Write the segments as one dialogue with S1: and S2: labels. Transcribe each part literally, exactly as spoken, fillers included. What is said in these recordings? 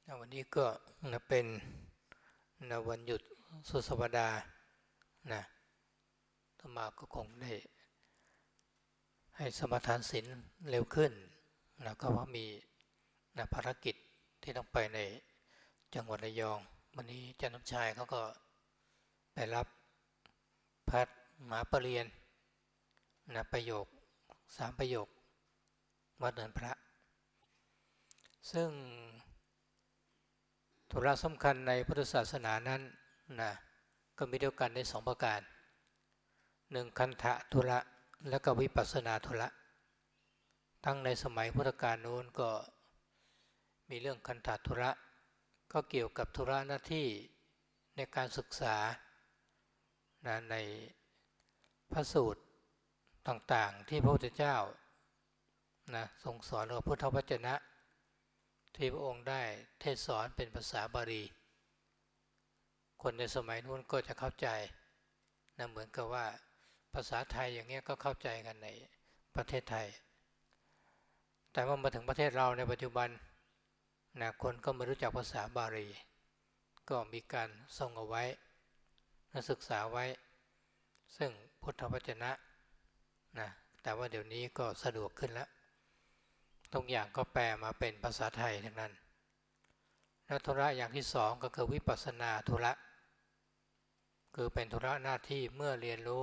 S1: วันนี้ก็เป็นวันหยุดสุดสัปดาห์นะธรรมาก็คงได้ให้สมาทานศีลเร็วขึ้นนะก็เพราะมีนะภารกิจที่ต้องไปในจังหวัดระยองวันนี้อาจารย์น้ำชายเขาก็ไปรับพัดมหาปรริญญานะประโยคสามประโยควัดเนินพระซึ่งธุระสำคัญในพุทธศาสนานั้นนะก็มีเดียวกันในสองประการหนึ่งคันธะธุระและก็วิปัสสนาธุระทั้งในสมัยพุทธกาลโน้นก็มีเรื่องคันธะธุระก็เกี่ยวกับธุระหน้าที่ในการศึกษานะในพระสูตรต่างๆที่พระพุทธเจ้านะทรงสอนหรือพุทธวจนะที่พระองค์ได้เทศสอนเป็นภาษาบาลีคนในสมัยนู้นก็จะเข้าใจนะเหมือนกับว่าภาษาไทยอย่างเงี้ยก็เข้าใจกันในประเทศไทยแต่ว่ามาถึงประเทศเราในปัจจุบันนะคนก็ไม่รู้จักภาษาบาลีก็มีการทรงเอาไว้นักศึกษาไว้ซึ่งพุทธวจนะนะแต่ว่าเดี๋ยวนี้ก็สะดวกขึ้นแล้วทุกอย่างก็แปลมาเป็นภาษาไทยทั้งนั้นและธุระอย่างที่สองก็คือวิปัสสนาธุระคือเป็นธุระหน้าที่เมื่อเรียนรู้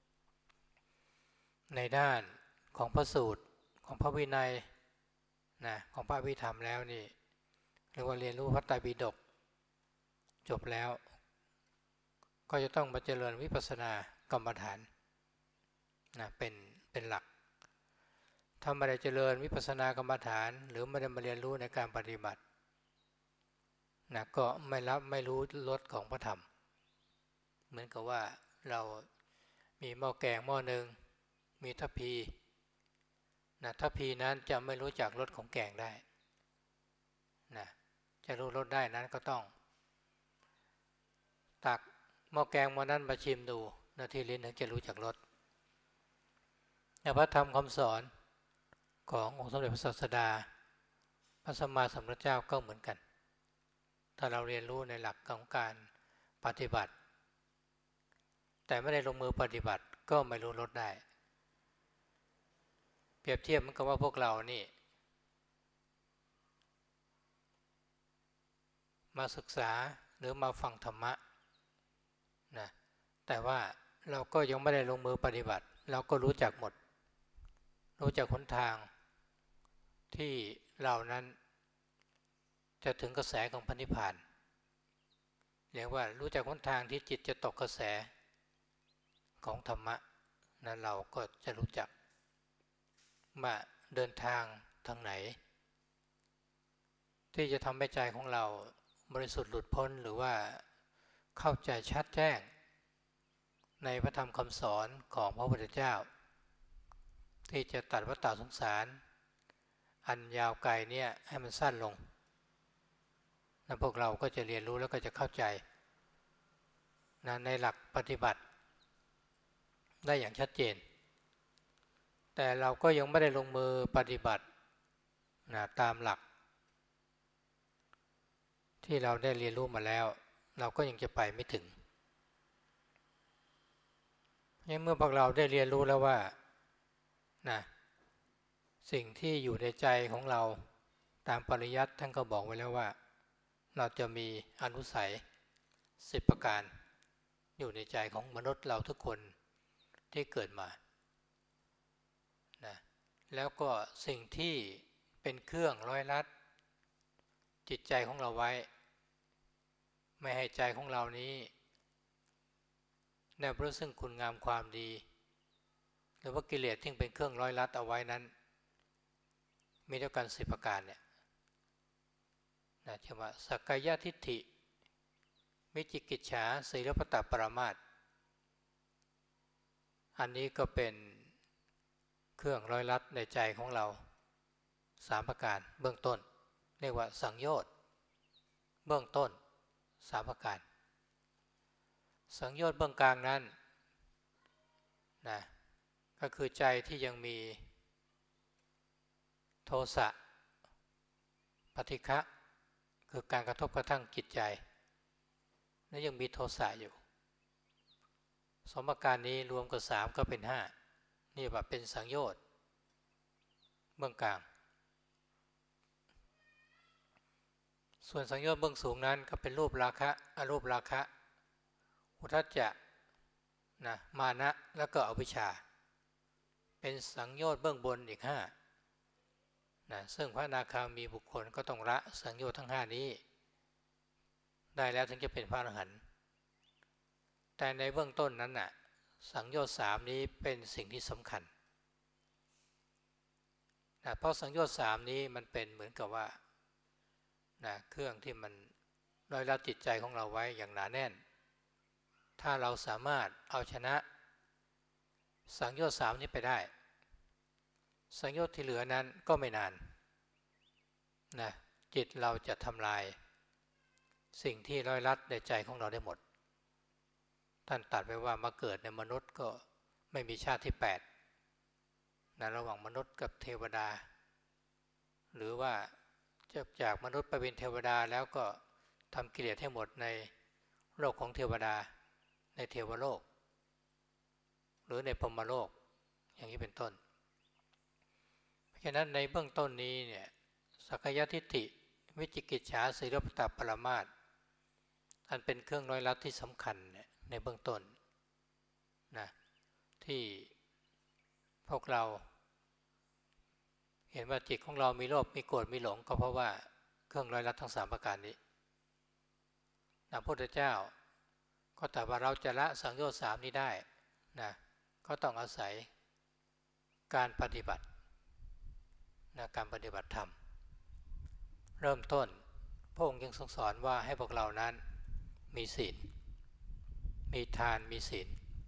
S1: ในด้านของพระสูตรของพระวินัยนะของพระอภิธรรมแล้วนี่หรือว่าเรียนรู้พระไตรปิฎกจบแล้วก็จะต้องมาเจริญวิปัสสนากรรมฐานนะเป็นเป็นหลักถ้าไม่ได้เจริญวิปัสสนากรรมฐานหรือไม่ได้มาเรียนรู้ในการปฏิบัตินะก็ไม่รับไม่รู้รสของพระธรรมเหมือนกับว่าเรามีหม้อแกงหม้อหนึ่งมีทัพพีนะทัพพีนั้นจะไม่รู้จักรสของแกงได้นะจะรู้รสได้นั้นก็ต้องตักหม้อแกงหม้อนั้นมาชิมดูนาทีลิ้นถึงจะรู้จักรสพระธรรมคำสอนขององค์สมเด็จพระศาสดาพระสัมมาสัมพุทธเจ้าก็เหมือนกันถ้าเราเรียนรู้ในหลักของการปฏิบัติแต่ไม่ได้ลงมือปฏิบัติก็ไม่รู้รสได้เปรียบเทียบมันกับว่าพวกเรานี่มาศึกษาหรือมาฟังธรรมะนะแต่ว่าเราก็ยังไม่ได้ลงมือปฏิบัติเราก็รู้จักหมดรู้จักหนทางที่เรานั้นจะถึงกระแสของพระนิพพานเรียกว่ารู้จักหนทางที่จิตจะตกกระแสของธรรมะนั้นเราก็จะรู้จักว่าเดินทางทางไหนที่จะทำให้ใจของเราบริสุทธิ์หลุดพ้นหรือว่าเข้าใจชัดแจ้งในพระธรรมคำสอนของพระพุทธเจ้าที่จะตัดวัฏฏะสงสารอันยาวไกลเนี่ยให้มันสั้นลงแล้วพวกเราก็จะเรียนรู้แล้วก็จะเข้าใจนะในหลักปฏิบัติได้อย่างชัดเจนแต่เราก็ยังไม่ได้ลงมือปฏิบัตินะตามหลักที่เราได้เรียนรู้มาแล้วเราก็ยังจะไปไม่ถึงเมื่อพวกเราได้เรียนรู้แล้วว่านะสิ่งที่อยู่ในใจของเราตามปริยัติท่านก็บอกไว้แล้วว่าเราจะมีอนุสัยสิบประการอยู่ในใจของมนุษย์เราทุกคนที่เกิดมานะแล้วก็สิ่งที่เป็นเครื่องร้อยลัดจิตใจของเราไว้ไม่ให้ใจของเรานี้ได้รู้ซึ่งคุณงามความดีหรือว่ากิเลสที่เป็นเครื่องร้อยลัดเอาไว้นั้นมีเท่ากันสิบประการเนี่ยนะเช่นว่าสักกายทิฏฐิวิจิกิจฉาศีลปตปรามาสอันนี้ก็เป็นเครื่องร้อยลัดในใจของเราสามประการเบื้องต้นเรียกว่าสังโยชน์เบื้องต้นสามประการสังโยชน์เบื้องกลางนั้นนะก็คือใจที่ยังมีโทสะปฏิฆะคือการกระทบกระทั่งจิตใจและยังมีโทสะอยู่สมการนี้รวมกับสามก็เป็นห้านี่ว่าเป็นสังโยชน์เบื้องกลางส่วนสังโยชน์เบื้องสูงนั้นก็เป็นรูปราคะอรูปราคะอุทธัจจะนะมานะแล้วก็อวิชชาเป็นสังโยชน์เบื้องบนอีกห้านะซึ่งพระอนาคามีบุคคลก็ต้องละสังโยชน์ทั้งห้านี้ได้แล้วถึงจะเป็นพระอรหันต์แต่ในเบื้องต้นนั้นน่ะสังโยชน์สามนี้เป็นสิ่งที่สำคัญนะเพราะสังโยชน์สามนี้มันเป็นเหมือนกับว่านะเครื่องที่มันร้อยลัดจิตใจของเราไว้อย่างหนาแน่นถ้าเราสามารถเอาชนะสังโยชน์สามนี้ไปได้สังโยชน์ที่เหลือนั้นก็ไม่นานนะจิตเราจะทำลายสิ่งที่ร้อยลัดในใจของเราได้หมดท่านตรัสไว้ว่ามาเกิดในมนุษย์ก็ไม่มีชาติที่แปดนะระหว่างมนุษย์กับเทวดาหรือว่าจากจากมนุษย์ไปเป็นเทวดาแล้วก็ทำกิเลสให้หมดในโลกของเทวดาในเทวโลกหรือในพรหมโลกอย่างนี้เป็นต้นเพราะฉะนั้นในเบื้องต้นนี้เนี่ยสักกายทิฏฐิวิจิกิจฉาสีลปตปรมาสอันเป็นเครื่องร้อยลัดที่สำคัญเนี่ยในเบื้องต้นนะที่พวกเราเห็นว่าจิตของเรามีโลภมีโกรธมีหลงก็เพราะว่าเครื่องร้อยลัดทั้งสามประการนี้นะพระพุทธเจ้าก็แต่ว่าเราจะละสังโยชน์สามนี้ได้นะก็ต้องอาศัยการปฏิบัตินะการปฏิบัติธรรมเริ่มต้นพระองค์ยังทรงสอนว่าให้พวกเรานั้นมีศีลมีทานมีศีล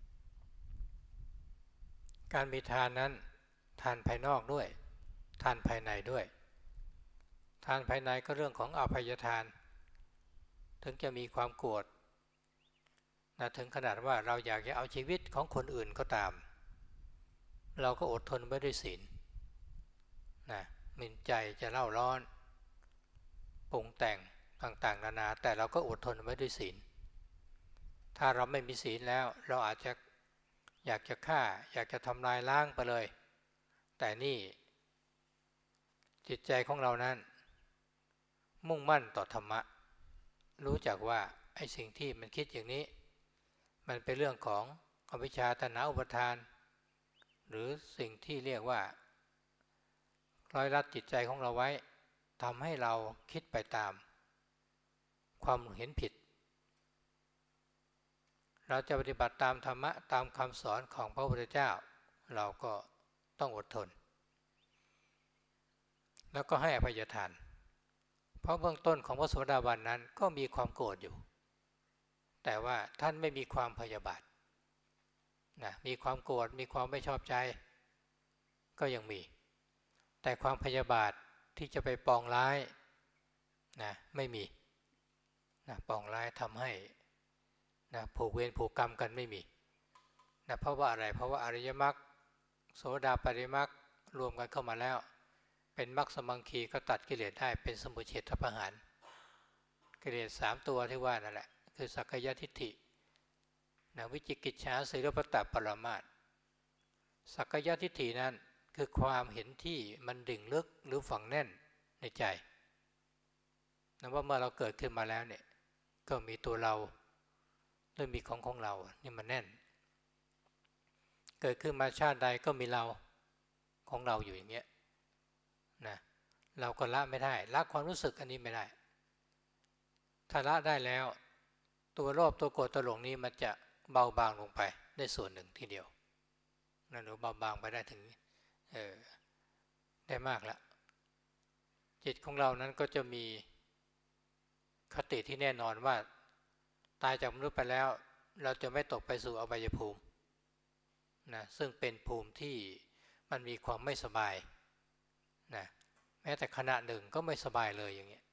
S1: การมีทานนั้นทานภายนอกด้วยทานภายในด้วยทานภายในก็เรื่องของอภัยทานถึงจะมีความโกรธนะถึงขนาดว่าเราอยากจะเอาชีวิตของคนอื่นก็ตามเราก็อดทนไว้ด้วยศีลนะมินใจจะเล่าร้อนปรุงแต่งต่างๆนานาแต่เราก็อดทนไว้ด้วยศีลถ้าเราไม่มีศีลแล้วเราอาจจะอยากจะฆ่าอยากจะทำลายล้างไปเลยแต่นี่จิตใจของเรานั้นมุ่งมั่นต่อธรรมะรู้จักว่าไอ้สิ่งที่มันคิดอย่างนี้มันเป็นเรื่องของอวิชชาตัณหาอุปาทานหรือสิ่งที่เรียกว่าร้อยลัดจิตใจของเราไว้ทำให้เราคิดไปตามความเห็นผิดเราจะปฏิบัติตามธรรมะตามคำสอนของพระพุทธเจ้าเราก็ต้องอดทนแล้วก็ให้อภัยทานเพราะเบื้องต้นของพระโสดาบันนั้นก็มีความโกรธอยู่แต่ว่าท่านไม่มีความพยาบาทนะมีความโกรธมีความไม่ชอบใจก็ยังมีแต่ความพยาบาทที่จะไปปองร้ายนะไม่มีนะปองร้ายทำให้นะผูกเวรผูกกรรมกันไม่มีนะเพราะว่าอะไรเพราะว่าอริยมรรคโสดาปัตติมรรครวมกันเข้ามาแล้วเป็นมรรคสมังคีก็ตัดกิเลสได้เป็นสมุจเฉทประหารกิเลสสามตัวที่ว่านั่นแหละคือสักกายทิฏฐินะวิจิกิจฉาสีลปตปรมาสสักกายทิฏฐินั้นคือความเห็นที่มันดิ่งลึกหรือฝังแน่นในใจนะว่าเมื่อเราเกิดขึ้นมาแล้วเนี่ยก็มีตัวเราหรือมีของของเรานี่มันแน่นเกิดขึ้นมาชาติใดก็มีเราของเราอยู่อย่างเงี้ยนะเราก็ละไม่ได้ละความรู้สึกอันนี้ไม่ได้ถ้าละได้แล้วตัวโลภตัวโกรธตัวหลงนี้มันจะเบาบางลงไปได้ส่วนหนึ่งทีเดียวนั่นหนูเบาบางไปได้ถึงเออได้มากละจิตของเรานั้นก็จะมีคติที่แน่นอนว่าตายจากมนุษย์ไปแล้วเราจะไม่ตกไปสู่อบายภูมินะซึ่งเป็นภูมิที่มันมีความไม่สบายนะแม้แต่ขณะหนึ่งก็ไม่สบายเลยอย่างเงี้ย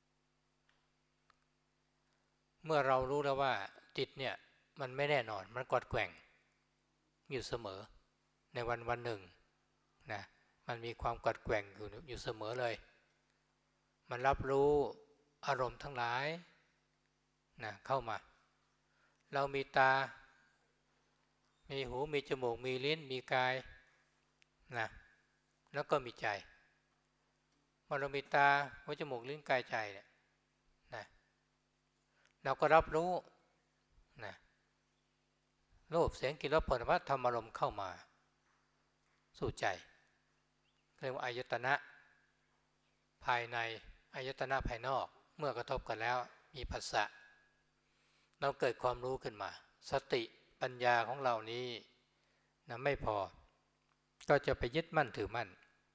S1: เมื่อเรารู้แล้วว่าจิตเนี่ยมันไม่แน่นอนมันกวัดแกว่งอยู่เสมอในวันวันหนึ่งนะมันมีความกวัดแกว่งอยู่อยู่เสมอเลยมันรับรู้อารมณ์ทั้งหลายนะเข้ามาเรามีตามีหูมีจมูกมีลิ้นมีกายนะแล้วก็มีใจเมื่อเรามีตาหูจมูกลิ้นกายใจเนี่ยนะเราก็รับรู้นะรูปเสียงกลิ่นรสผลิภัณฑ์ธรรมารมณ์เข้ามาสู่ใจเรียกว่าอายตนะภายในอายตนะภายนอกเมื่อกระทบกันแล้วมีผัสสะเราเกิดความรู้ขึ้นมาสติปัญญาของเรานี้นะไม่พอก็จะไปยึดมั่นถือมั่น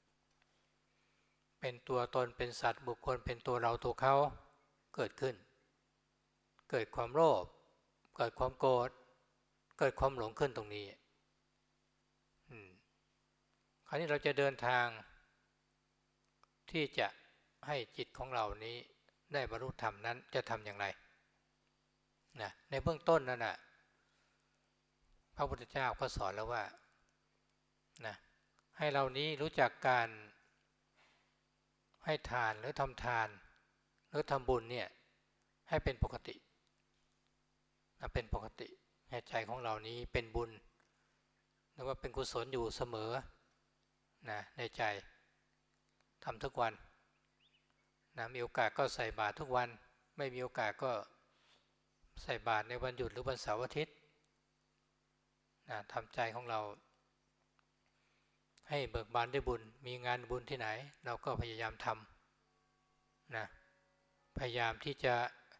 S1: เป็นตัวตนเป็นสัตว์บุคคลเป็นตัวเราตัวเขาเกิดขึ้นเกิดความโลภเกิดความโกรธเกิดความหลงขึ้นตรงนี้คราวนี้เราจะเดินทางที่จะให้จิตของเรานี้ได้บรรลุธรรมนั้นจะทำอย่างไรนะในเบื้องต้นนั่นน่ะพระพุทธเจ้าก็สอนแล้วว่านะให้เรานี้รู้จักการให้ทานหรือทำทานหรือทำบุญเนี่ยให้เป็นปกตินะเป็นปกติให้ใจของเรานี้เป็นบุญหรือว่าเป็นกุศลอยู่เสมอนะในใจทำทุกวันนะมีโอกาสก็ใส่บาตรทุกวันไม่มีโอกาสก็ใส่บาตรในวันหยุดหรือวันเสาร์อาทิตย์นะทำใจของเราให้เบิกบานด้วยบุญมีงานบุญที่ไหนเราก็พยายามทำนะพยายามที่จะ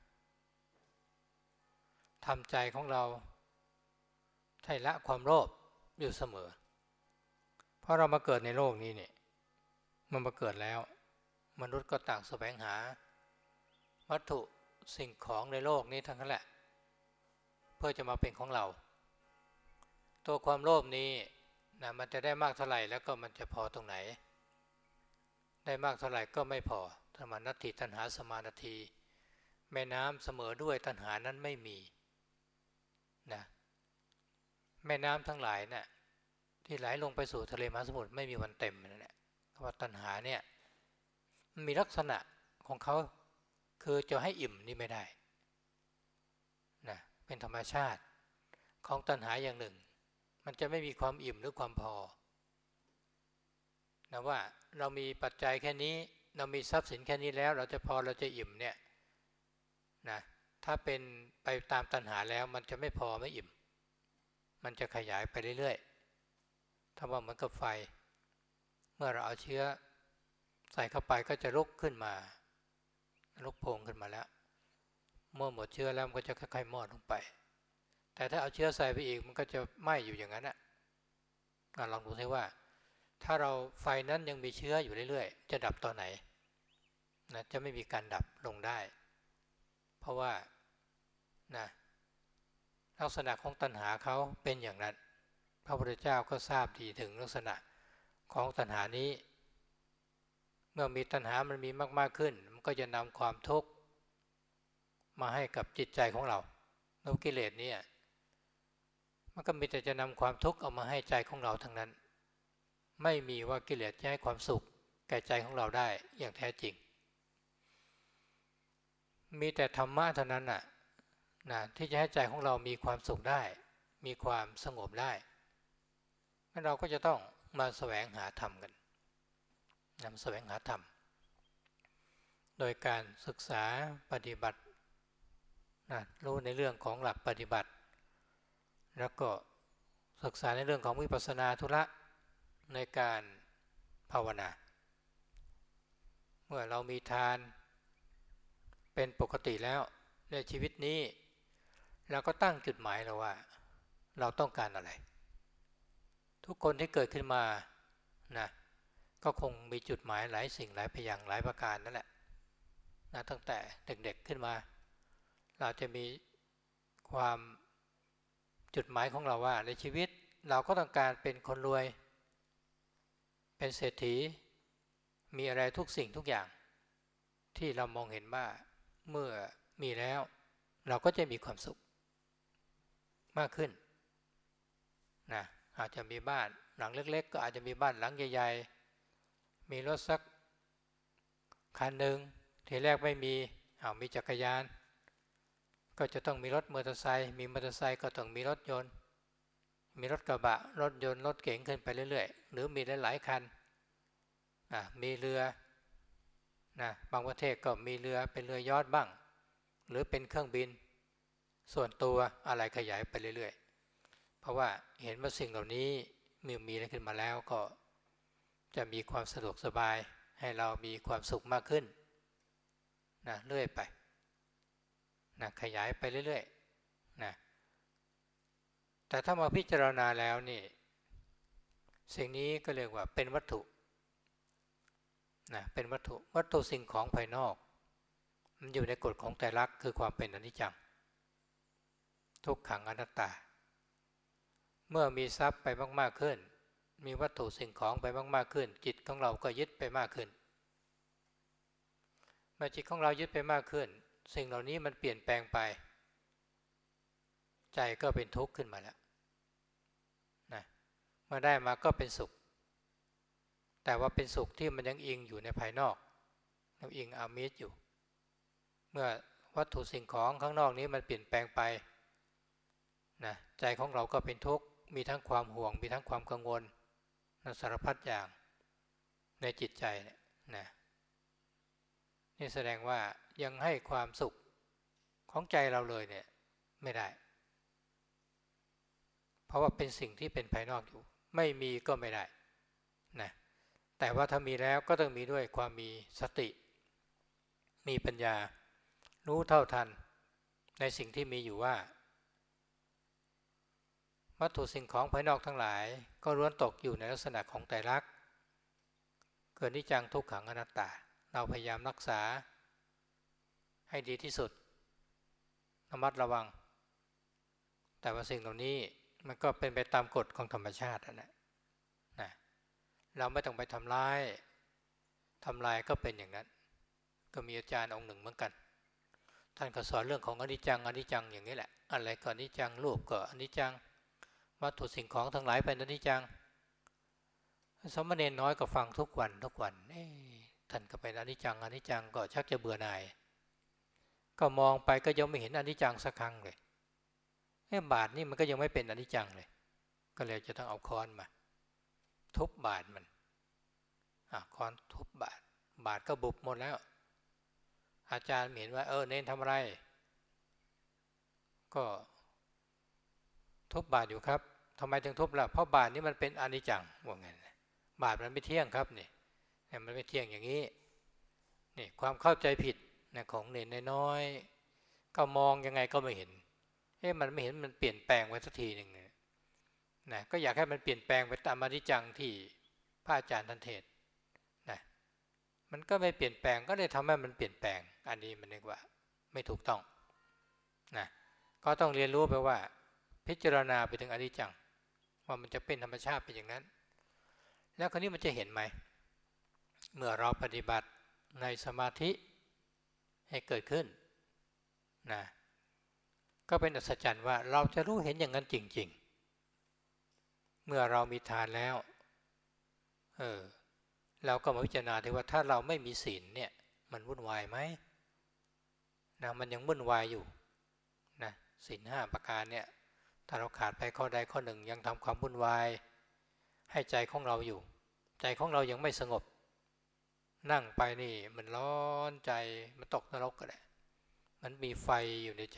S1: ทำใจของเราให้ละความโลภอยู่เสมอเพราะเรามาเกิดในโลกนี้เนี่ยมันมาเกิดแล้วมนุษย์ก็ต่างแสวงหาวัตถุสิ่งของในโลกนี้ทั้งนั้นแหละเพื่อจะมาเป็นของเราตัวความโลภนี้นะมันจะได้มากเท่าไหร่แล้วก็มันจะพอตรงไหนได้มากเท่าไหร่ก็ไม่พอธรรมนัตถิตัณหาสมานาทีแม่น้ำเสมอด้วยตัณหานั้นไม่มีนะแม่น้ำทั้งหลายน่ะที่ไหลลงไปสู่ทะเลมหาสมุทรไม่มีวันเต็มนั่นแหละเพราะว่าตัณหาเนี่ยมันมีลักษณะของเขาคือจะให้อิ่มนี่ไม่ได้นะเป็นธรรมชาติของตัณหาอย่างหนึ่งมันจะไม่มีความอิ่มหรือความพอนะว่าเรามีปัจจัยแค่นี้เรามีทรัพย์สินแค่นี้แล้วเราจะพอเราจะอิ่มเนี่ยนะถ้าเป็นไปตามตัณหาแล้วมันจะไม่พอไม่อิ่มมันจะขยายไปเรื่อยๆถ้าว่าเหมือนกับไฟเมื่อเราเอาเชื้อใส่เข้าไปก็จะลุกขึ้นมาลุกโพงขึ้นมาแล้วเมื่อหมดเชื้อแล้วมันก็จะค่อยๆมอดลงไปแต่ถ้าเอาเชื้อใส่ไปอีกมันก็จะไหม้อยู่อย่างนั้นอ่ะลองดูซิว่าถ้าเราไฟนั้นยังมีเชื้ออยู่เรื่อยๆจะดับตอนไหนนะจะไม่มีการดับลงได้เพราะว่านะลักษณะของตัณหาเขาเป็นอย่างนั้นพระพุทธเจ้าก็ทราบดีถึงลักษณะของตัณหานี้เมื่อมีตัณหามันมีมากๆขึ้นมันก็จะนำความทุกข์มาให้กับจิตใจของเราแล้วกิเลสนี่มันก็มีแต่จะนำความทุกข์เอามาให้ใจของเราทั้งนั้นไม่มีว่ากิเลสจะให้ความสุขแก่ใจของเราได้อย่างแท้จริงมีแต่ธรรมะเท่านั้นน่ะนะที่จะให้ใจของเรามีความสุขได้มีความสงบได้งั้นเราก็จะต้องมาแสวงหาธรรมกันนำแสวงหาธรรมโดยการศึกษาปฏิบัตินะรู้ในเรื่องของหลักปฏิบัติแล้วก็ศึกษาในเรื่องของวิปัสสนาธุระในการภาวนาเมื่อเรามีทานเป็นปกติแล้วในชีวิตนี้เราก็ตั้งจุดหมายแล้วว่าเราต้องการอะไรทุกคนที่เกิดขึ้นมานะก็คงมีจุดหมายหลายสิ่งหลายพอย่างหลายประการนั่นแหละนะตั้งแต่เด็กๆขึ้นมาเราจะมีความจุดหมายของเราว่าในชีวิตเราก็ต้องการเป็นคนรวยเป็นเศรษฐีมีอะไรทุกสิ่งทุกอย่างที่เรามองเห็นว่าเมื่อมีแล้วเราก็จะมีความสุขมากขึ้นนะอาจจะมีบ้านหลังเล็กๆก็อาจจะมีบ้านหลังใหญ่ๆมีรถสักคันหนึ่งทีแรกไม่มีเอามีจักรยานก็จะต้องมีรถมอเตอร์ไซค์มีมอเตอร์ไซค์ก็ต้องมีรถยนต์มีรถกระบะรถยนต์รถเก๋งขึ้นไปเรื่อยๆหรือมีหลายๆคันนะมีเรือนะบางประเทศก็มีเรือเป็นเรือยอชต์บ้างหรือเป็นเครื่องบินส่วนตัวอะไรขยายไปเรื่อยๆเพราะว่าเห็นว่าสิ่งเหล่านี้มีมีอะไรขึ้นมาแล้วก็จะมีความสะดวกสบายให้เรามีความสุขมากขึ้นนะเรื่อยไปนะขยายไปเรื่อยๆนะแต่ถ้ามาพิจารณาแล้วนี่สิ่งนี้ก็เรียกว่าเป็นวัตถุนะเป็นวัตถุวัตถุสิ่งของภายนอกมันอยู่ในกฎของไตรลักษณ์คือความเป็นอนิจจังทุกขังอนัตตาเมื่อมีทรัพย์ไปมากๆขึ้นมีวัตถุสิ่งของไปมากๆขึ้นจิตของเราก็ยึดไปมากขึ้นเมื่อจิตของเรายึดไปมากขึ้นสิ่งเหล่านี้มันเปลี่ยนแปลงไปใจก็เป็นทุกข์ขึ้นมาแล้วนะเมื่อได้มาก็เป็นสุขแต่ว่าเป็นสุขที่มันยังอิงอยู่ในภายนอกยังอิงอามิสอยู่เมื่อวัตถุสิ่งของข้างนอกนี้มันเปลี่ยนแปลงไปนะใจของเราก็เป็นทุกข์มีทั้งความห่วงมีทั้งความกังวลนะสารพัดอย่างในจิตใจเนี่ยนะนี่แสดงว่ายังให้ความสุขของใจเราเลยเนี่ยไม่ได้เพราะว่าเป็นสิ่งที่เป็นภายนอกอยู่ไม่มีก็ไม่ได้นะแต่ว่าถ้ามีแล้วก็ต้องมีด้วยความมีสติมีปัญญารู้เท่าทันในสิ่งที่มีอยู่ว่าวัตถุสิ่งของภายนอกทั้งหลายก็ล้วนตกอยู่ในลักษณะของไตรลักษณ์เกิดนิจจังทุกขังอนัตตาเราพยายามรักษาให้ดีที่สุดระมัดระวังแต่ว่าสิ่งเหล่านี้มันก็เป็นไปตามกฎของธรรมชาตินะนะเราไม่ต้องไปทำลายทำลายก็เป็นอย่างนั้นก็มีอาจารย์องค์หนึ่งเหมือนกันท่านก็สอนเรื่องของอนิจจังอนิจจังอย่างนี้แหละอะไรก็อนิจจังรูปก็อนิจจังวัตถุสิ่งของทั้งหลายเป็นอนิจจังสมณเณรน้อยก็ฟังทุกวันทุกวันท่านก็เป็นอนิจจังอนิจจังก็ชักจะเบื่อหน่ายก็มองไปก็ยังไม่เห็นอนิจจังสักครั้งเลยบาทนี่มันก็ยังไม่เป็นอนิจจังเลยก็เลยจะต้องเอาค้อนมาทุบบาทมันค้อนทุบบาทบาทก็บุบหมดแล้วอาจารย์เห็นว่าเออเน้นทำอะไรก็ทุบบาทอยู่ครับทำไมถึงทุบล่ะเพราะบาทนี้มันเป็นอนิจจังว่าไงบาทมันไม่เที่ยงครับนี่มันไม่เที่ยงอย่างนี้นี่ความเข้าใจผิดนะของเน้นน้อยก็มองยังไงก็ไม่เห็นเอ๊ะมันไม่เห็นมันเปลี่ยนแปลงไว้สักทีหนึ่งเนี่ยนะก็อยากให้มันเปลี่ยนแปลงไปตามอนิจจังที่พระอาจารย์ท่านเทศนะมันก็ไม่เปลี่ยนแปลงก็เลยทำให้มันเปลี่ยนแปลงอันนี้มันเรียกว่าไม่ถูกต้องนะก็ต้องเรียนรู้ไปว่าพิจารณาไปถึงอนิจจังว่ามันจะเป็นธรรมชาติเป็นอย่างนั้นแล้วคราวนี้มันจะเห็นไหมเมื่อเราปฏิบัติในสมาธิให้เกิดขึ้นนะก็เป็นอัศจรรย์ว่าเราจะรู้เห็นอย่างนั้นจริงๆเมื่อเรามีทานแล้วเออเราก็มาพิจารณาถึงว่าถ้าเราไม่มีศีลเนี่ยมันวุ่นวายไหมนะมันยังวุ่นวายอยู่นะศีลห้าประการเนี่ยถ้าเราขาดไปข้อใดข้อหนึ่งยังทำความวุ่นวายให้ใจของเราอยู่ใจของเรายังไม่สงบนั่งไปนี่มันร้อนใจมันตกนรกก็ได้มันมีไฟอยู่ในใจ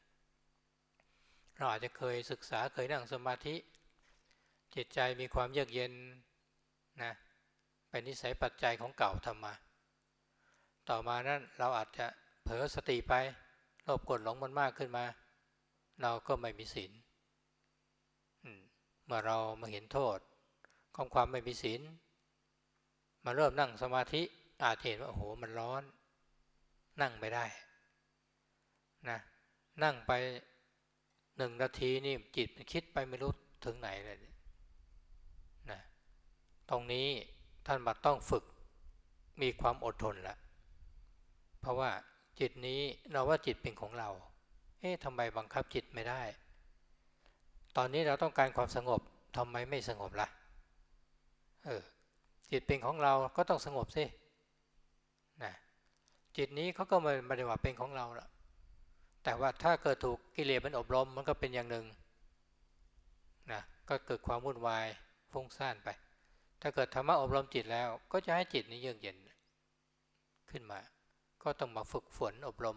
S1: เราอาจจะเคยศึกษาเคยนั่งสมาธิจิตใจมีความเยือกเย็นนะเป็นนิสัยปัจจัยของเก่าทำมาต่อมานั้นเราอาจจะเผลอสติไปโลภโกรธหลงมันมากขึ้นมาเราก็ไม่มีศีลเมื่อเรามาเห็นโทษของความไม่มีศีลมาเริ่มนั่งสมาธิอาจเห็นว่าโอ้โหมันร้อนนั่งไม่ได้นะนั่งไปหนึ่งนาทีนี่จิตมันคิดไปไม่รู้ถึงไหนเลยนะตรงนี้ท่านบัดต้องฝึกมีความอดทนละเพราะว่าจิตนี้เราว่าจิตเป็นของเราเอ๊ะทำไมบังคับจิตไม่ได้ตอนนี้เราต้องการความสงบทำไมไม่สงบล่ะเออจิตเป็นของเราก็ต้องสงบสินะจิตนี้เขาก็ไม่ได้ว่าเป็นของเราละแต่ว่าถ้าเกิดถูกกิเลสมันอบรมมันก็เป็นอย่างหนึ่งนะก็เกิดความวุ่นวายฟุ้งซ่านไปถ้าเกิดธรรมะอบรมจิตแล้วก็จะให้จิตนี้เยือกเย็นขึ้นมาก็ต้องมาฝึกฝนอบรม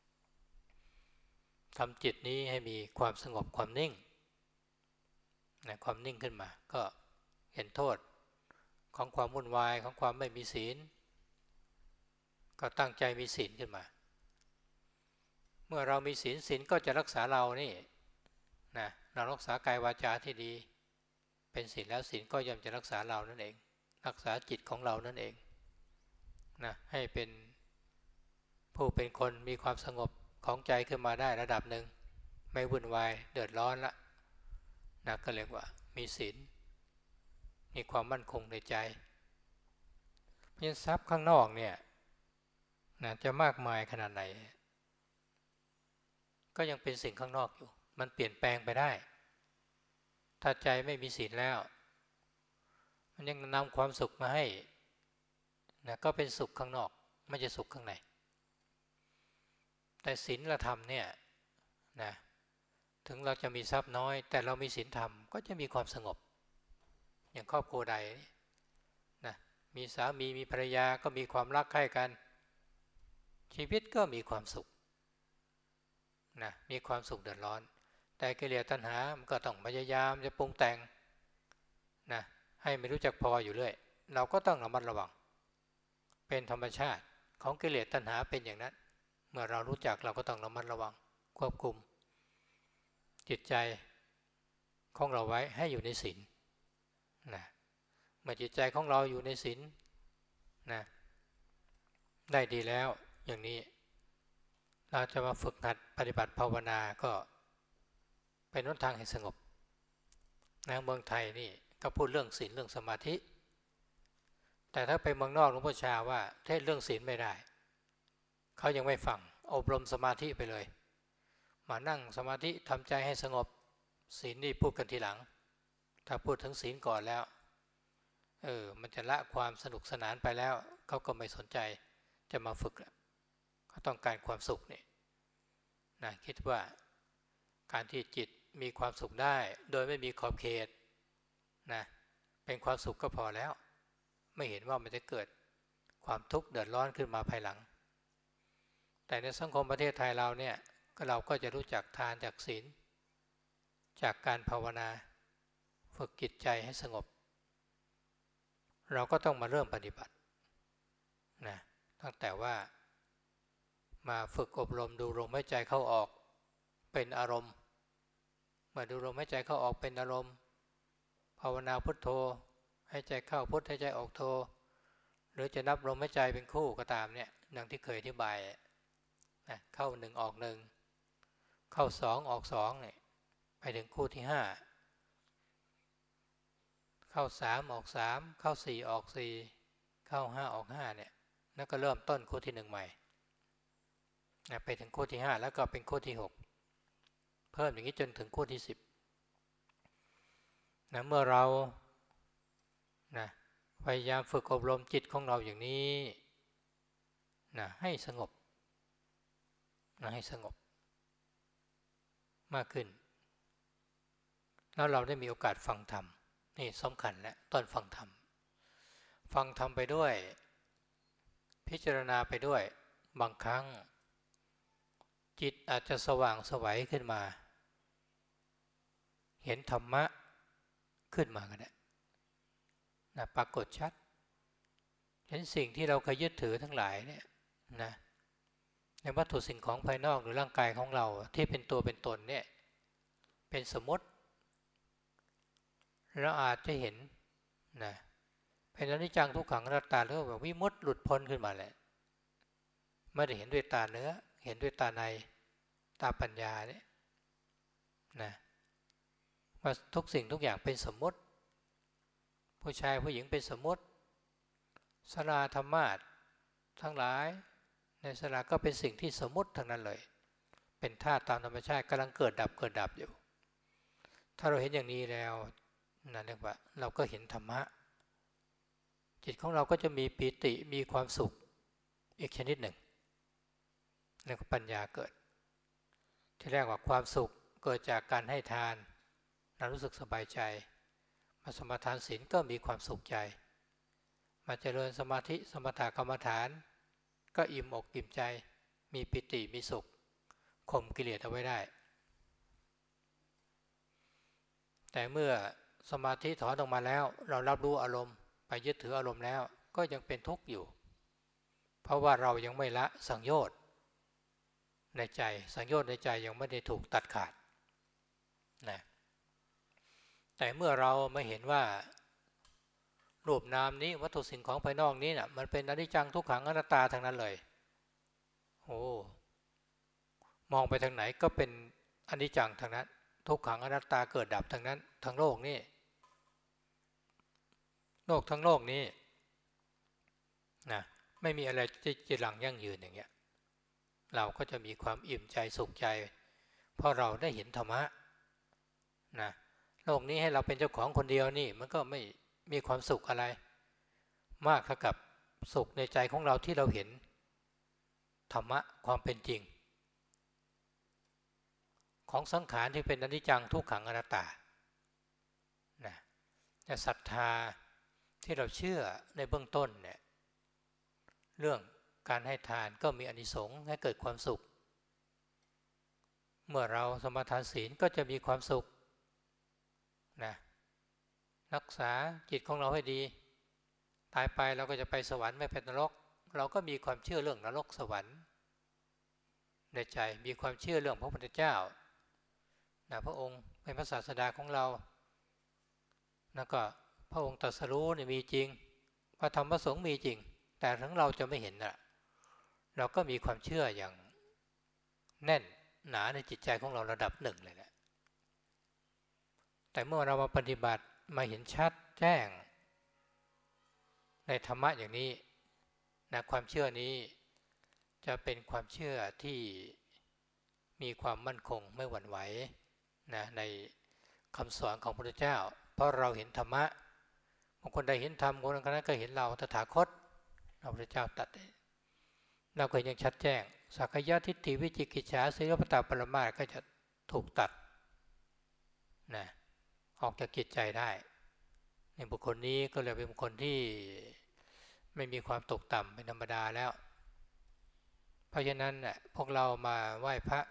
S1: ทำจิตนี้ให้มีความสงบความนิ่งนะความนิ่งขึ้นมาก็เห็นโทษของความวุ่นวายของความไม่มีศีลก็ตั้งใจมีศีลขึ้นมาเมื่อเรามีศีลศีลก็จะรักษาเรานี่นะเรารักษากายวาจาที่ดีเป็นศีลแล้วศีลก็ย่อมจะรักษาเรานั่นเองรักษาจิตของเรานั่นเองนะให้เป็นผู้เป็นคนมีความสงบของใจขึ้นมาได้ระดับหนึ่งไม่วุ่นวายเดือดร้อนละนะก็เรียกว่ามีศีลมีความมั่นคงในใจเพราะฉะนั้นทรัพย์ข้างนอกเนี่ยนะจะมากมายขนาดไหนก็ยังเป็นสิ่งข้างนอกอยู่มันเปลี่ยนแปลงไปได้ถ้าใจไม่มีศีลแล้วมันยังนำความสุขมาให้นะก็เป็นสุขข้างนอกไม่ใช่สุขข้างในแต่ศีลธรรมเนี่ยนะถึงเราจะมีทรัพย์น้อยแต่เรามีศีลธรรมก็จะมีความสงบอย่างครอบครัวใดนะมีสามีมีภรรยาก็มีความรักใคร่กันชีวิตก็มีความสุขนะมีความสุขเดือดร้อนแต่กิเลสตัณหามันก็ต้องพยายามจะปรุงแต่งนะให้ไม่รู้จักพออยู่เรื่อยเราก็ต้องระมัดระวังเป็นธรรมชาติของกิเลสตัณหาเป็นอย่างนั้นเมื่อเรารู้จักเราก็ต้องระมัดระวังควบคุมจิตใจของเราไว้ให้อยู่ในศีลนะเมื่อจิตใจของเราอยู่ในศีลนะได้ดีแล้วอย่างนี้เราจะมาฝึกหัดปฏิบัติภาวนาก็เป็นหนทางให้สงบนะเมืองไทยนี่ก็พูดเรื่องศีลเรื่องสมาธิแต่ถ้าไปเมืองนอกหลวงพ่อชาว่าเทศเรื่องศีลไม่ได้เขายังไม่ฟังอบรมสมาธิไปเลยมานั่งสมาธิทำใจให้สงบศีลนี่พูดกันทีหลังถ้าพูดถึงศีลก่อนแล้วเออมันจะละความสนุกสนานไปแล้วเขาก็ไม่สนใจจะมาฝึกเขาต้องการความสุขนี่นะคิดว่าการที่จิตมีความสุขได้โดยไม่มีขอบเขตนะเป็นความสุขก็พอแล้วไม่เห็นว่ามันจะเกิดความทุกข์เดือดร้อนขึ้นมาภายหลังแต่ในสังคมประเทศไทยเราเนี่ยก็เราก็จะรู้จักทานจากศีลจากการภาวนาฝึกจิตใจให้สงบเราก็ต้องมาเริ่มปฏิบัตินะตั้งแต่ว่ามาฝึกอบรมดูลมหายใจเข้าออกเป็นอารมณ์เมื่อดูลมหายใจเข้าออกเป็นอารมณ์ภาวนาพุทโธให้ใจเข้าพุทให้ใจออกโธหรือจะนับลมหายใจเป็นคู่ก็ตามเนี่ยดังที่เคยอธิบายนะเข้าหนึ่งออกหนึ่งเข้าสองออกสองเนี่ยไปถึงคู่ที่ห้าเข้าสามออกสามเข้าสี่ออกสี่เข้าห้าออกห้าเนี่ยแล้วก็เริ่มต้นคู่ที่หนึ่งใหม่นะไปถึงคู่ที่ห้าแล้วก็เป็นคู่ที่หกเพิ่มอย่างนี้จนถึงคู่ที่สิบนะเมื่อเรานะพยายามฝึกอบรมจิตของเราอย่างนี้นะให้สงบนะให้สงบมากขึ้นแล้วเราได้มีโอกาสฟังธรรมนี่สำคัญและตอนฟังธรรมฟังธรรมไปด้วยพิจารณาไปด้วยบางครั้งจิตอาจจะสว่างไสวขึ้นมาเห็นธรรมะขึ้นมาก็ได้นะปรากฏชัดเห็นสิ่งที่เราเคยยึดถือทั้งหลายเนี่ยนะในวัตถุสิ่งของภายนอกหรือร่างกายของเราที่เป็นตัวเป็นตนเนี่ยเป็นสมมติเราอาจจะเห็นนะเป็นอนิจจังทุกขังอนัตตาหรือแบบวิมุตติหลุดพ้นขึ้นมาแหละไม่ได้เห็นด้วยตาเนื้อเห็นด้วยตาในตาปัญญาเนี่ยนะว่าทุกสิ่งทุกอย่างเป็นสมมติผู้ชายผู้หญิงเป็นสมมติศาลาธรรมาสทั้งหลายในศาลาก็เป็นสิ่งที่สมมติทั้งนั้นเลยเป็นธาตุตามธรรมชาติกำลังเกิดดับเกิดดับอยู่ถ้าเราเห็นอย่างนี้แล้วนั่นเรียกว่าเราก็เห็นธรรมะจิตของเราก็จะมีปีติมีความสุขอีกชนิดหนึ่งแล้วก็ปัญญาเกิดที่แรกว่าความสุขเกิดจากการให้ทานเรารู้สึกสบายใจมาสมาทานศีลก็มีความสุขใจมาเจริญสมาธิสมถกรรมฐานก็อิ่มอกอิ่มใจมีปิติมีสุขข่มกิเลสเอาไว้ได้แต่เมื่อสมาธิถอนออกมาแล้วเรารับรู้อารมณ์ไปยึดถืออารมณ์แล้วก็ยังเป็นทุกข์อยู่เพราะว่าเรายังไม่ละสังโยชน์ในใจสังโยชน์ในใจยังไม่ได้ถูกตัดขาดนะแต่เมื่อเราไม่เห็นว่ารูปนามนี้วัตถุสิ่งของภายนอกนี้น่ะมันเป็นอนิจจังทุกขังอนัตตาทั้งนั้นเลยโอ้มองไปทางไหนก็เป็นอนิจจังทั้งนั้นทุกขังอนัตตาเกิดดับทั้งนั้นทั้งโลกนี้โลกทั้งโลกนี้นะไม่มีอะไรที่จะหลังยั่งยืนอย่างเงี้ยเราก็จะมีความอิ่มใจสุขใจเพราะเราได้เห็นธรรมะนะโลกนี้ให้เราเป็นเจ้าของคนเดียวนี่มันก็ไม่มีความสุขอะไรมากเท่ากับสุขในใจของเราที่เราเห็นธรรมะความเป็นจริงของสังขารที่เป็นอนิจจังทุกขังอนัตตานะแต่ศรัทธาที่เราเชื่อในเบื้องต้นเนี่ยเรื่องการให้ทานก็มีอานิสงส์ให้เกิดความสุขเมื่อเราสมาทานศีลก็จะมีความสุขนะรักษาจิตของเราให้ดีตายไปเราก็จะไปสวรรค์ไม่เป็นนรกเราก็มีความเชื่อเรื่องนรกสวรรค์ในใจมีความเชื่อเรื่องพระพุทธเจ้านะพระองค์เป็นพระศาสดาของเราแล้วก็พระองค์ตรัสรู้เนี่ยมีจริงพระธรรมพระสงฆ์มีจริงแต่ถึงเราจะไม่เห็นนะเราก็มีความเชื่ออย่างแน่นหนาในจิตใจของเราระดับหนึ่งเลยแหละแต่เมื่อเรามาปฏิบัติมาเห็นชัดแจ้งในธรรมะอย่างนี้นะความเชื่อนี้จะเป็นความเชื่อที่มีความมั่นคงไม่หวั่นไหวนะในคำสอนของพระพุทธเจ้าเพราะเราเห็นธรรมะบางคนได้เห็นธรรมคนนั้นก็เห็นเราตถาคตพระพุทธเจ้าตรัสเราก็ยังชัดแจ้งสักกายทิฏฐิวิจิกิจฉาสีลปตปรมาสก็จะถูกตัดนะออกจากจิตใจได้ในบุคคลนี้ก็เลยเป็นบุคคลที่ไม่มีความตกต่ำเป็นธรรมดาแล้วเพราะฉะนั้นน่ะพวกเรามาไหว้พระ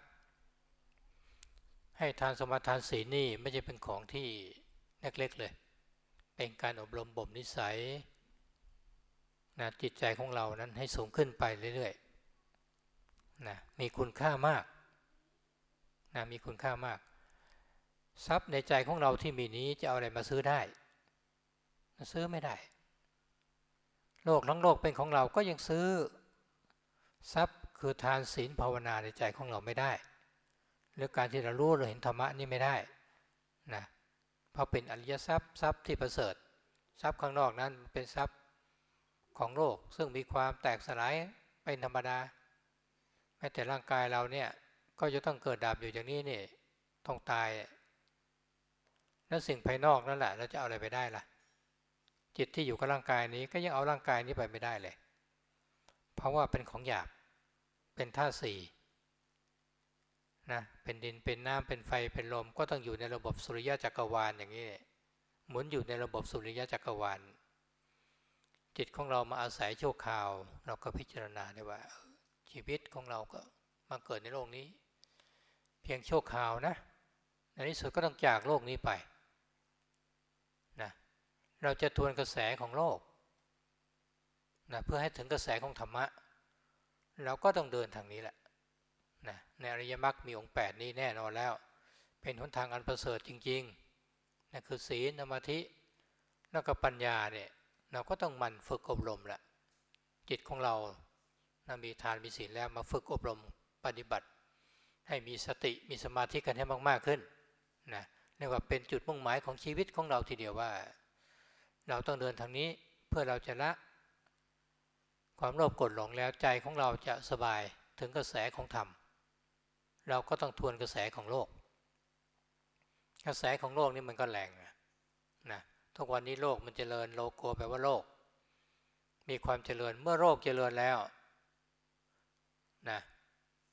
S1: ให้ทานสมาทานศีลนี่ไม่ใช่เป็นของที่เล็กๆเลยเป็นการอบรมบ่มนิสัยนะจิตใจของเรานั้นให้สูงขึ้นไปเรื่อยๆนะมีคุณค่ามากนะมีคุณค่ามากทรัพย์ในใจของเราที่มีนี้จะเอาอะไรมาซื้อได้ซื้อไม่ได้โลกทั้งโลกเป็นของเราก็ยังซื้อทรัพย์คือทานศีลภาวนาในใจของเราไม่ได้หรือการที่เรารู้เราเห็นธรรมะนี่ไม่ได้นะเพราะเป็นอริยทรัพย์ทรัพย์ที่ประเสริฐทรัพย์ข้างนอกนั้นเป็นทรัพย์ของโลกซึ่งมีความแตกสลายเป็นธรรมดาแม้แต่ร่างกายเราเนี่ยก็จะต้องเกิดดับอยู่อย่างนี้นี่ต้องตายแล้วสิ่งภายนอกนั่นแหละเราจะเอาอะไรไปได้ล่ะจิตที่อยู่กับร่างกายนี้ก็ยังเอาร่างกายนี้ไปไม่ได้เลยเพราะว่าเป็นของหยาบเป็นธาตุสี่นะเป็นดินเป็นน้ำเป็นไฟเป็นลมก็ต้องอยู่ในระบบสุริยะจักรวาลอย่างนี้หมุนอยู่ในระบบสุริยะจักรวาลจิตของเรามาอาศัยชั่วคราวเราก็พิจารณาได้ว่าชีวิตของเราก็มาเกิดในโลกนี้เพียงชั่วคราวนะในที่สุดก็ต้องจากโลกนี้ไปนะเราจะทวนกระแสของโลกนะเพื่อให้ถึงกระแสของธรรมะเราก็ต้องเดินทางนี้แหละนะในอริยมรรคมีองค์แปดนี้แน่นอนแล้วเป็นหนทางอันประเสริฐจริงๆนั่นคือศีลสมาธิแล้วก็ปัญญาเนี่ยเราก็ต้องมันฝึกอบรมละจิตของเรานะมีทานมีศีลแล้วมาฝึกอบรมปฏิบัติให้มีสติมีสมาธิกันให้มากๆขึ้นนะเรียกว่าเป็นจุดมุ่งหมายของชีวิตของเราทีเดียวว่าเราต้องเดินทางนี้เพื่อเราจะละความโลภโกรธหลงแล้วใจของเราจะสบายถึงกระแสของธรรมเราก็ต้องทวนกระแสของโลกกระแสของโลกนี่มันก็แรงนะทุกวันนี้โลกมันเจริญโลโกแปลว่าโลกมีความเจริญเมื่อโลกเจริญแล้วนะ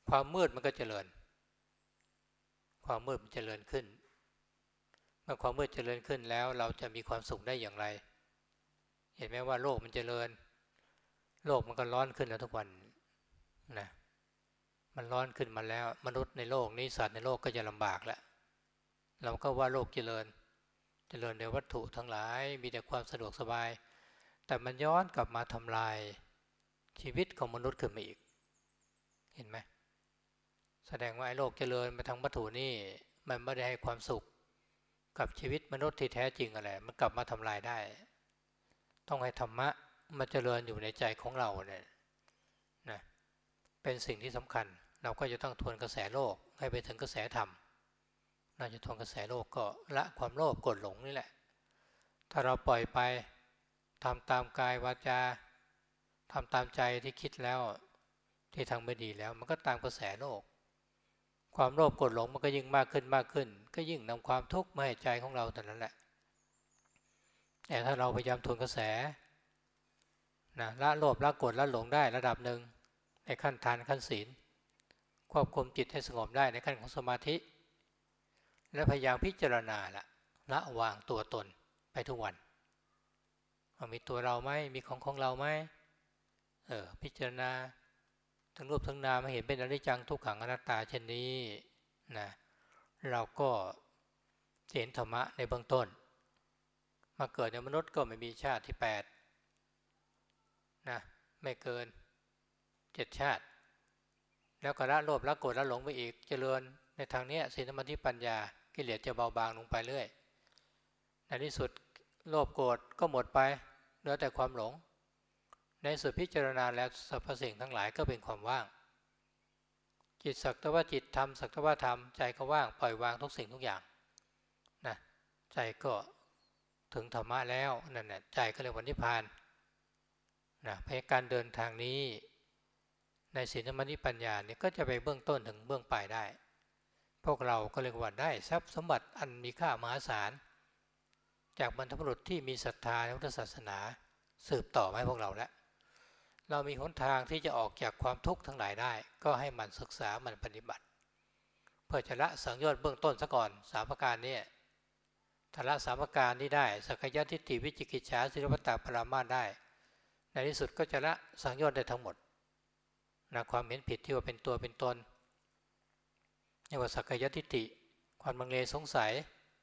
S1: ความมืดมันก็เจริญความมืดมันเจริญขึ้นเมื่อความมืดเจริญขึ้นแล้วเราจะมีความสุขได้อย่างไรเห็นไหมว่าโลกมันเจริญโลกมันก็ร้อนขึ้นแล้วทุกวันนะมันร้อนขึ้นมาแล้วมนุษย์ในโลกนี้สัตว์ในโลกก็จะลำบากแล้วเราก็ว่าโลกเจริญเจริญในวัตถุทั้งหลายมีแต่ความสะดวกสบายแต่มันย้อนกลับมาทำลายชีวิตของมนุษย์ขึ้นมาอีกเห็นไหมแสดงว่าไอ้โลกเจริญมาทางวัตถุนี่มันไม่ได้ให้ความสุขกับชีวิตมนุษย์ที่แท้จริงอะไรมันกลับมาทำลายได้ต้องให้ธรรมะมาเจริญอยู่ในใจของเราเนี่ยนะเป็นสิ่งที่สำคัญเราก็จะต้องทวนกระแสโลกให้ไปถึงกระแสธรรมเราจะทวนกระแสโลกก็ละความโลภโกรธหลงนี่แหละถ้าเราปล่อยไปทำตามกายวาจาทำตามใจที่คิดแล้วที่ทางไม่ดีแล้วมันก็ตามกระแสโลกความโลภโกรธหลงมันก็ยิ่งมากขึ้นมากขึ้นก็ยิ่งนำความทุกข์มาให้ใจของเราแต่นั้นแหละแต่ถ้าเราพยายามทวนกระแสนะละโลภละโกรธละหลงได้ระดับหนึ่งในขั้นทานขั้นศีลควบคุมจิตให้สงบได้ในขั้นของสมาธิและพยายามพิจารณาละละวางตัวตนไปทุกวันมีตัวเราไหมมีของของเราไหมเออพิจารณาทั้งรูปทั้งนามให้เห็นเป็นอนิจจังทุกขังอนัตตาเช่นนี้นะเราก็เห็นธรรมะในเบื้องต้นมาเกิดในมนุษย์ก็ไม่มีชาติที่แปดนะไม่เกินเจ็ดชาติแล้วก็ละโลภละโกรธละหลงไปอีกเจริญในทางนี้ศีลสมาธิปัญญากิเลสจะเบาบางลงไปเรื่อยในที่สุดโลภโกรธก็หมดไปเหลือแต่ความหลงในสุดพิจารณาแล้วสรรพสิ่งทั้งหลายก็เป็นความว่างจิตสักแต่ว่าจิตธรรมสักแต่ว่าธรรมใจก็ว่างปล่อยวางทุกสิ่งทุกอย่างนะใจก็ถึงธรรมะแล้วนั่นแหละใจก็เลยวันนิพพานนะเพราะการเดินทางนี้ในศีลสมาธิปัญญาเนี่ยก็จะไปเบื้องต้นถึงเบื้องปลายได้พวกเราก็เรียกว่าได้ทรัพย์สมบัติอันมีค่ามหาศาลจากบรรพบุรุษที่มีศรัทธาในพุทธศาสนาสืบต่อมาให้พวกเราแล้วเรามีหนทางที่จะออกจากความทุกข์ทั้งหลายได้ก็ให้มันศึกษามันปฏิบัติเพื่อจะละสังโยชน์เบื้องต้นซะก่อนสามประการนี้ถ้าละสามประการนี้ได้สักกายทิฏฐิวิจิกิจฉาสิรพัตตปรามาสได้ในที่สุดก็จะละสังโยชน์ได้ทั้งหมดนะความเห็นผิดที่ว่าเป็นตัวเป็นตนเรียกว่าสักกายทิฏฐิความลังเลสงสัย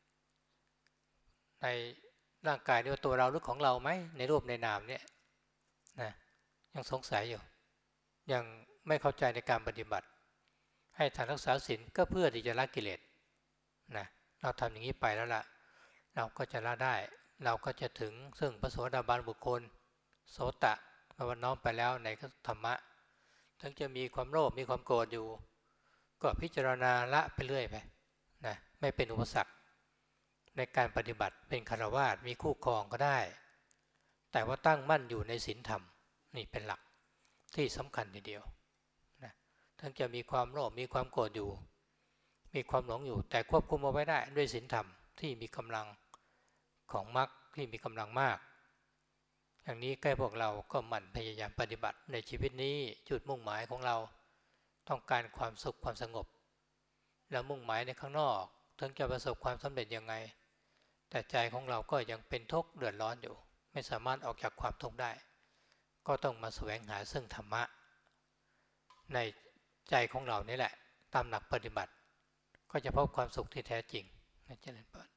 S1: ในร่างกายนี่ว่าตัวเราหรือของเราไหมในรูปในนามเนี่ยนะยังสงสัยอยู่ยังไม่เข้าใจในการปฏิบัติให้ทานรักษาศีลก็เพื่อที่จะละกิเลสนะเราทำอย่างนี้ไปแล้วล่ะเราก็จะละได้เราก็จะถึงซึ่งพระโสดาบันบุคคลโสตะแปลว่าน้อมไปแล้วในธรรมะถึงจะมีความโลภมีความโกรธอยู่ก็พิจารณาละไปเรื่อยไปนะไม่เป็นอุปสรรคในการปฏิบัติเป็นฆราวาสมีคู่ครองก็ได้แต่ว่าตั้งมั่นอยู่ในศีลธรรมนี่เป็นหลักที่สำคัญทีเดียวนะถึงจะมีความโลภมีความโกรธอยู่มีความหลงอยู่แต่ควบคุมเอาไว้ได้ด้วยศีลธรรมที่มีกำลังของมรรคที่มีกำลังมากอย่างนี้ใกล้พวกเราก็หมั่นพยายามปฏิบัติในชีวิตนี้จุดมุ่งหมายของเราต้องการความสุขความสงบแล้วมุ่งหมายในข้างนอกถึงจะประสบความสำเร็จยังไงแต่ใจของเราก็ยังเป็นทุกข์เดือดร้อนอยู่ไม่สามารถออกจากความทุกข์ได้ก็ต้องมาแสวงหาซึ่งธรรมะในใจของเรานี่แหละตามหลักปฏิบัติก็จะพบความสุขที่แท้จริงนะเจริญพร